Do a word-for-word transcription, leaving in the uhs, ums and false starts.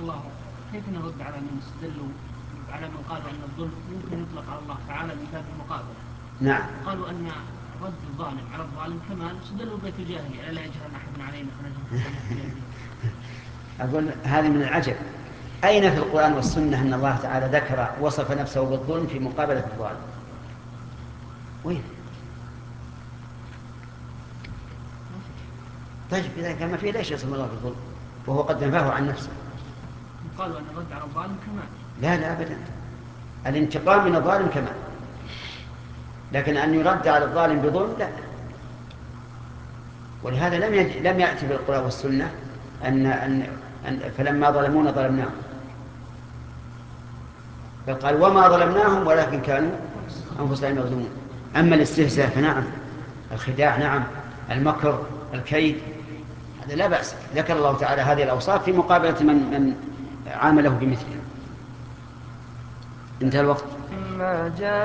الله كيف نرد على من استدلوا على من قالوا أن الظلم يمكن يطلق على الله تعالى من باب المقابلة؟ نعم. قالوا أن رد الظالم على الظالم كمال، استدلوا بيت الجاهلية ألا يجهل أحد علينا فنجهل الجاهلية. أقول هذه من العجب، أين في القرآن والسنة أن الله تعالى ذكر وصف نفسه بالظلم في مقابلة الظالم؟ وين؟ طيب إذا كان ما فيه ليش يصف الله بالظلم وهو قد نفاه عن نفسه؟ قالوا أن الرد على الظالم كمال. لا لا أبدا، الانتقام من الظالم كمال، لكن أن يرد على الظالم بظلم لا. ولهذا لم يج... لم يأتي بالقرآن والسنة أن... أن... أن فلما ظلمونا ظلمناهم، بل قال وما ظلمناهم ولكن كانوا أنفسهم يظلمون. أما الاستهزاء فنعم، الخداع نعم، المكر الكيد هذا لا بأس، ذكر الله تعالى هذه الأوصاف في مقابلة من, من عامله بمثله. انتهى الوقت.